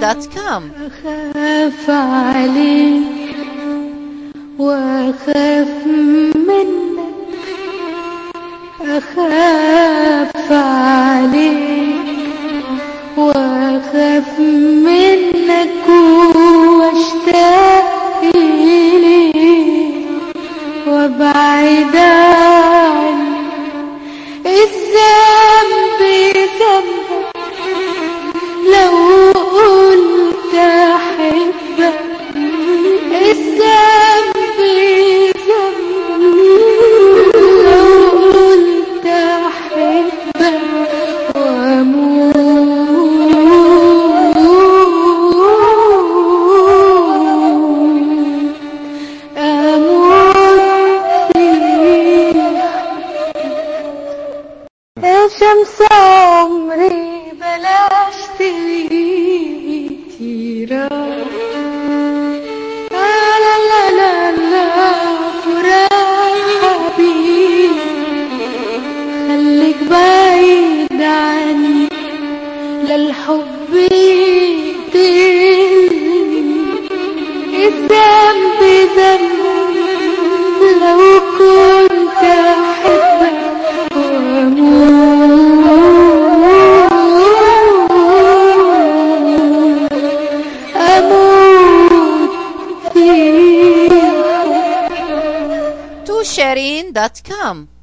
توشيرين.com. أخاف عليك وأخاف منك، أخاف عليك وأخاف منك واشتاق إليك وابعد عنك. الذنب ذنبك لو قلت أحبك، الذنب ذنبك لو قلت أحبك أموت فيك يا شمس عمري بلاش تغيري. لا لا لا لا فراق حبيبي، خليك بعيد عني للحب يقتلني. الذنب ذنب لو كنت أحبك أموت فيك. توشيرين.com.